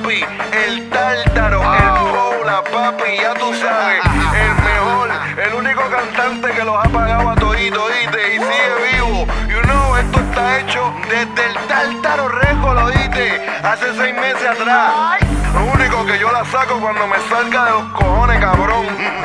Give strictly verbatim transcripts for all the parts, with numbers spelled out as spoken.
papi, el tártaro, oh. el Pola, papi, ya tú sabes, el mejor, el único cantante que los ha pagado a todito, ¿oíste? Y sigue vivo. You know, esto está hecho desde el Tártaro Record, ¿oíste? Hace seis meses atrás. Lo único que yo la saco cuando me salga de los cojones, cabrón.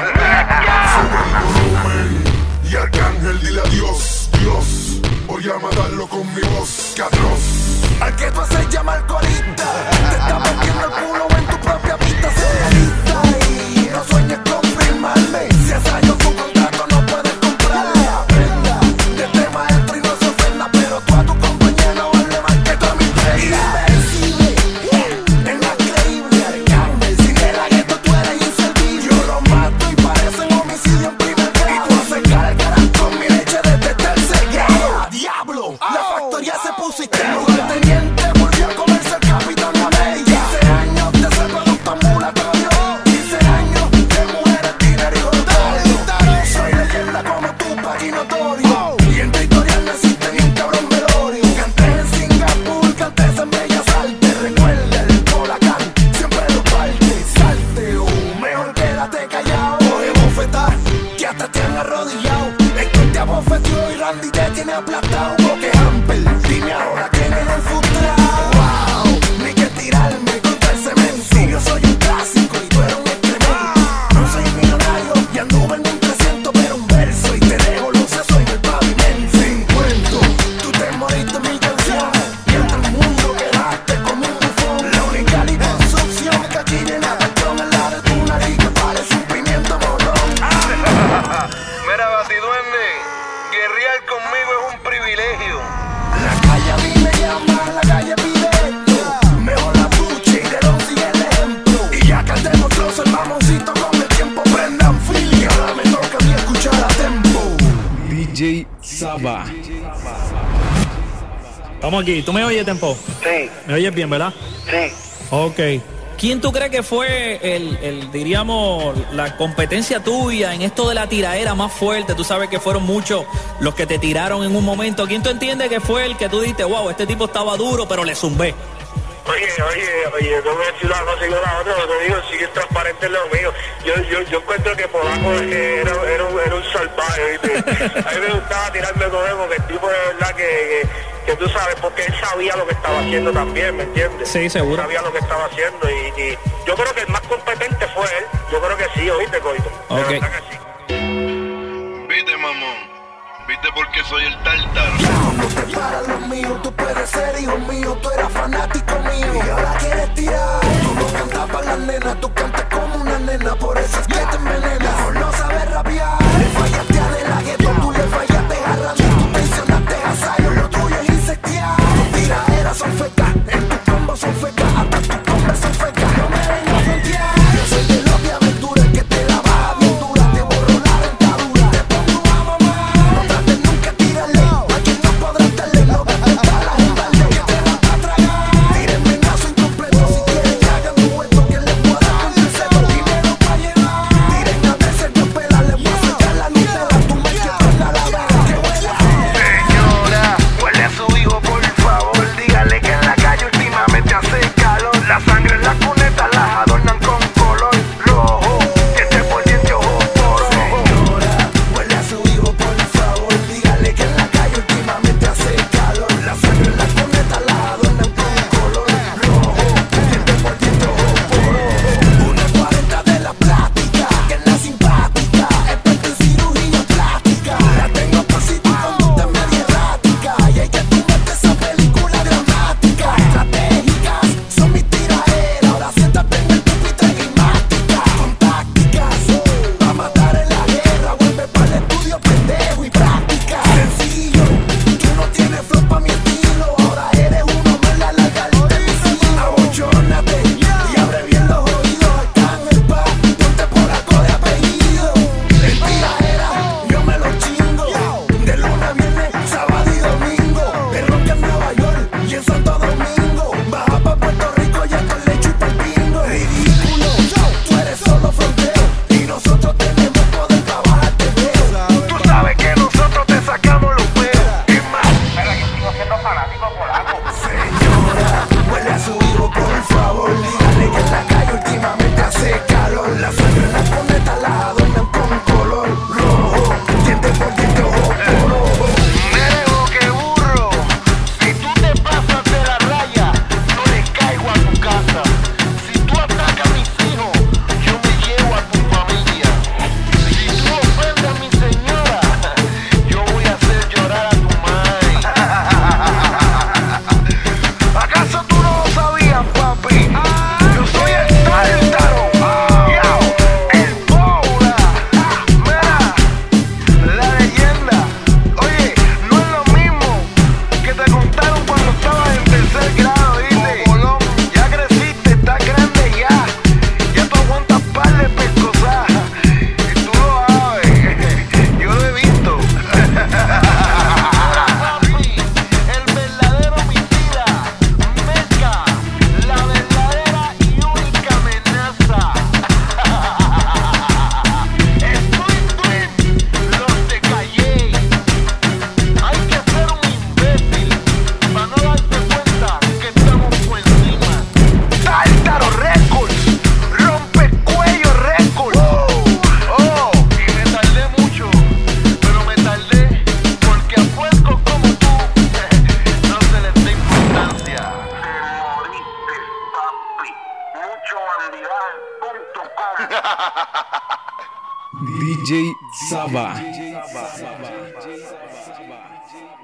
Y Arcángel, dile adiós, Dios. Voy a matarlo con mi voz, que atroz. Al que tú haces llamar colista, te está metiendo el culo en tu propia pista. Socialista y no sueñes con firmarme. Si hace años tu contrato no puedes comprarle. Aprenda de este maestro y no se ofenda, pero tú a tu compañero vale más que tú a mi prenda. Invencible, es más creíble. Arcángel, sin el agueto tú eres inservible. Yo lo mato y parecen homicidio en primer grado. Y tú haces cargarás con mi leche desde tercer grado. Diablo, la factoría se puso y te teniente volvió a comerse el Capitán América. quince años de ser producto ambulatorio, quince años de mujeres, dinero y jodero. Soy leyenda como Tupac y notorio, y en tu historia no existe ni un cabrón velorio. Canté en Singapur, canté en Bellas Artes. Recuerda el Colacán, siempre lo parte. Salte, oh, mejor quédate callado. Coge bofetá, que hasta te han arrodillado. Héctor te abofeteó y Randy te tiene aplastado. Bloque Amper, dime ahora quién es el frustrado. Wow, ni que tirarme contra el cemento. Si yo soy un clásico y tú eres un excremento. No soy millonario y anduve en un trescientos, pero un verso y te dejo los sesos en el pavimento. Sin cuento, tú te moriste en mi canción y entre el mundo quedaste como un bufón. La única liposucción que aquí llena patrón es la de tu nariz que parece un pimiento morrón. Mira, Batiduende, guerrear conmigo es un privilegio. La calle a mí me llama, la calle pide esto. Mejor la pucha y de don sigue el ejemplo. Y ya que demostró ser mamoncito con el tiempo, prendan fil y ahora me toca a mí escuchar a tempo. D J Saba. Vamos aquí, ¿tú me oyes, Tempo? Sí. ¿Me oyes bien, verdad? Sí. Ok. ¿Quién tú crees que fue el, el, diríamos, la competencia tuya en esto de la tiraera más fuerte? Tú sabes que fueron muchos los que te tiraron en un momento. ¿Quién tú entiendes que fue el que tú dijiste, wow, este tipo estaba duro, pero le zumbé? Oye, oye, oye, no voy a decir una cosa y la otra, lo te digo, sigue transparente en lo mío. Yo, yo, yo encuentro que Polanco era, era, un, era un salvaje, ¿viste? A mí me gustaba tirarme con él porque el tipo de verdad que, que, que tú sabes, porque él sabía lo que estaba haciendo también, ¿me entiendes? Sí, seguro. Él sabía lo que estaba haciendo y, y yo creo que el más competente fue él. Yo creo que sí, ¿oíste, Coito? Ok. De verdad que sí. Viste, mamón. Viste porque soy el Tártaro. No te paras lo mío, tú puedes ser hijo mío, tú eras fanático mío y ahora quieres tirar. Tú no cantas para las nenas, tú cantas como una nena, por eso es que te envenenas. Mejor no sabes rapear, le fallaste a De La Ghetto, tú le fallaste a Randy, tú mencionaste a Zion, lo tuyo es insectear. Tus tiraderas son fecas, en tus combos son fecas, hasta tus combos son fecas. No me vengas a frontear, yo soy de los de aventura, el que te la baja bien dura, te borro la dentadura, te pongo a mamá. No trates nunca tirarle, a quien no podrás darle, no gastes balas en balde, que te vas a tragar. Tírenme nazo incompleto, si quieren que hagan dueto, que les pueda acontecer. Sanidad punto com. D J Saba.